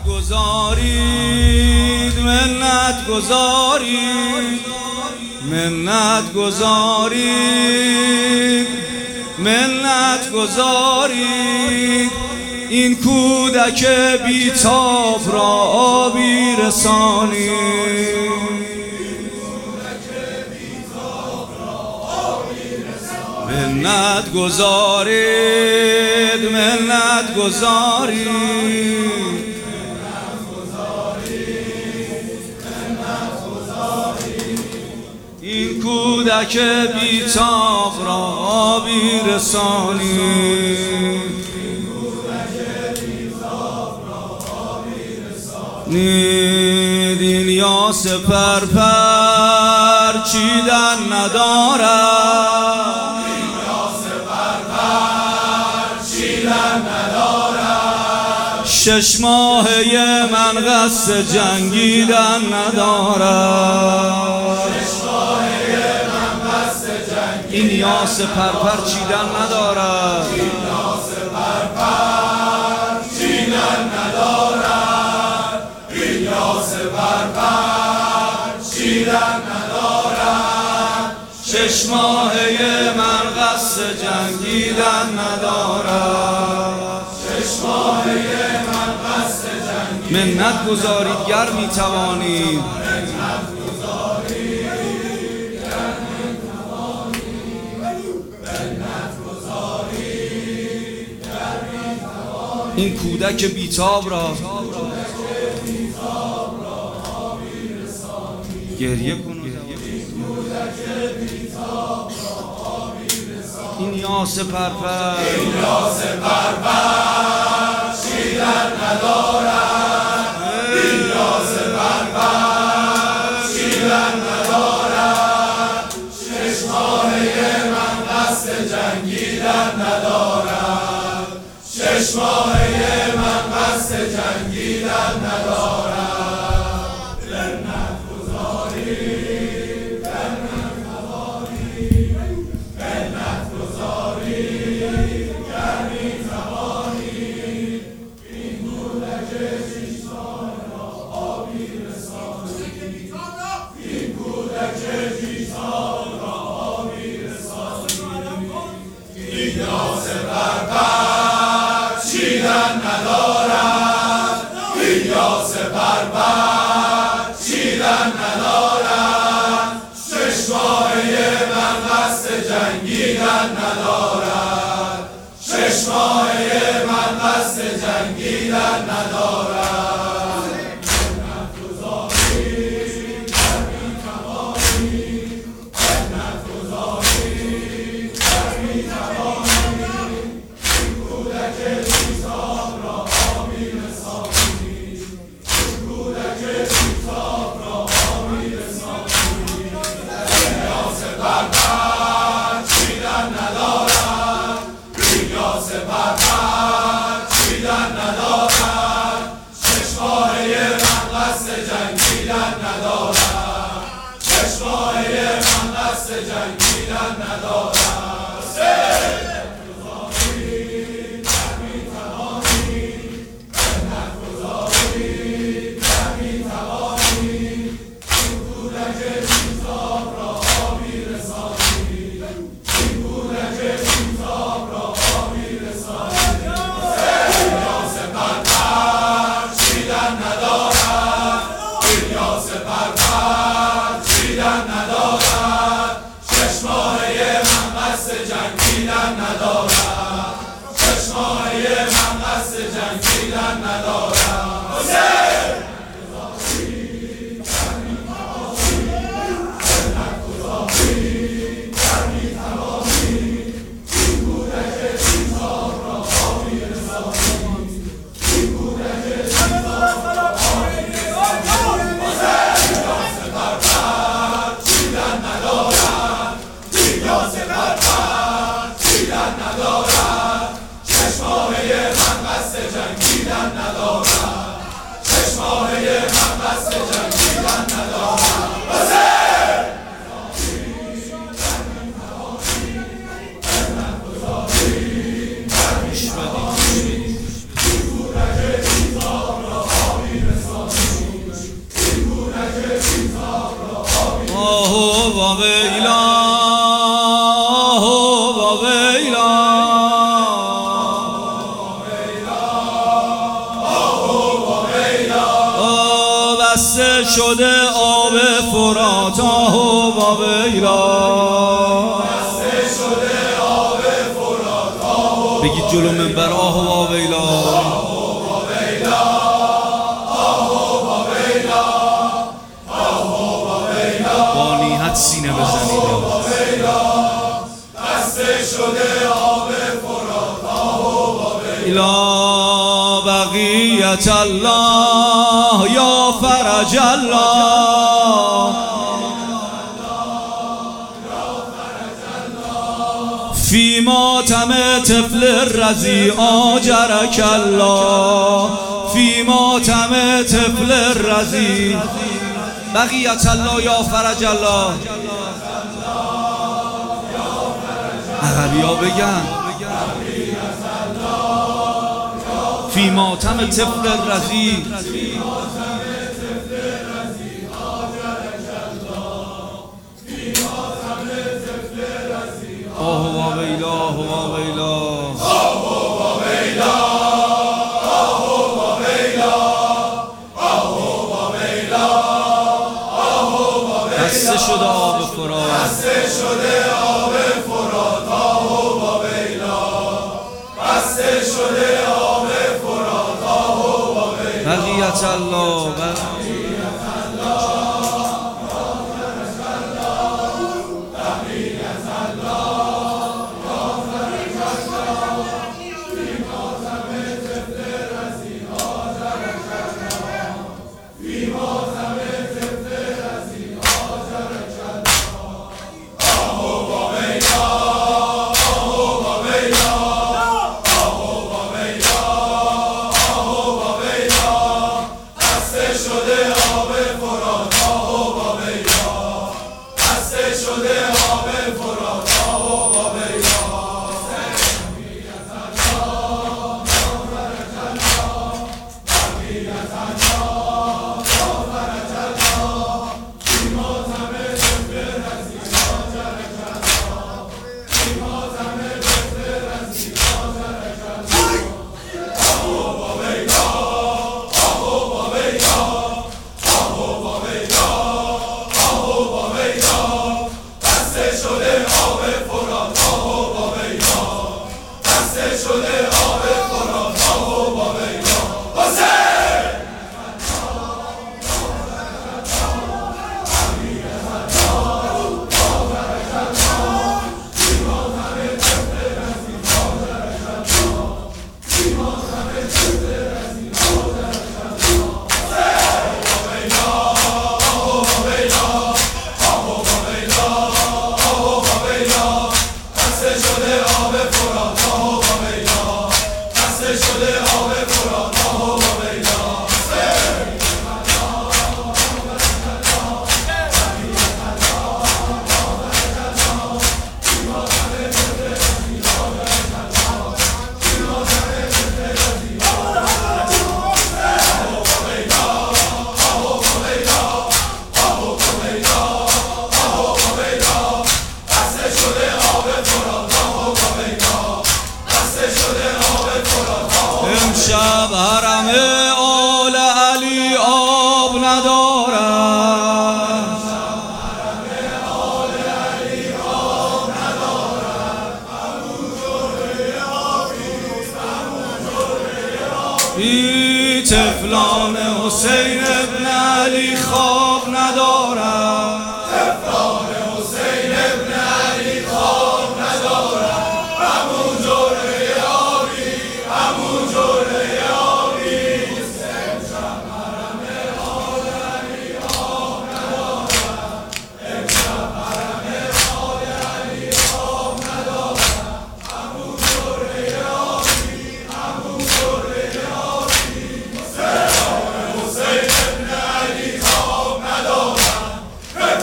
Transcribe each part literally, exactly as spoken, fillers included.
گذارید منت گذارید منت گذارید منت گذارید این کودک بیتاب را آبی رسانید منت گذارید منت گذارید این کودک بیتاب را آبی رسانید نید این یاس پرپر چیدن ندارد شش ماهه من قصد جنگیدن ندارد این یاس پرپر چیدن ندارد شش ماهه من قصد جنگیدن ندارد شش ماهه من قصد جنگیدن منت گذارید گر میتوانید این کودک بیتاب را گریه کن این یاس پرپر این یاس پرپر چیدن ندارد این یاس پرپر چیدن ندارد شش ماهه من قصد جنگیدن ندارد شش ماهه من قصد جنگیدن ندارد جنگیدن ندارد شش ماهه من قصد جنگیدن ندارد منت گذارید گر میتوانید منت گذارید گر میتوانید این کودک بیتاب را آبی رسانید این کودک بیتاب را آبی رسانید یاس پرپر جنگیدن ندارد ویلا و ویلا بسته شده آب فرات آه و ویلا بگید جلو منبر آه و ویلا با نیت سینه بزنید بسته شده آب فرات آه و ویلا الا بقیت الله یا فرج الله فی ماتم طفل الرضیع آجرک الله فی ماتم طفل الرضیع بقیت الله یا فرج الله عربی ها بگن فی ماتم طفل الرضیع آه و ویلا آه و ویلا آه و ویلا آه و ویلا آه و ویلا آه و ویلا بسته شده آب فرات بسته شده آب فرات آه و ویلا بسته شده آب فرات آه و ویلا بقیت الله امشب حرم آل علی آب ندارد بی طفلان حسین ابن علی خواب ندارد طفلان حسین ابن علی خواب ندارد همون جوره آبی همون جوره آبی امشب حرم آل علی آب ندارد امشب حرم آل علی آب ندارد همون جوره آبی همون جوره آبی طفلان حسین ابن علی خواب ندارد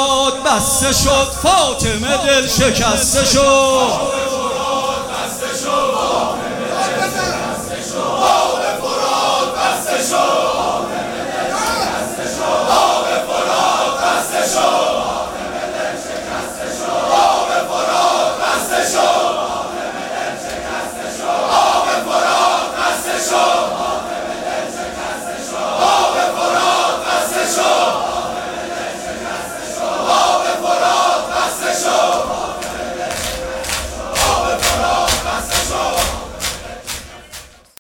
فرات بسته شد، فاطمه دل شکسته شد. آب فرات بسته شد.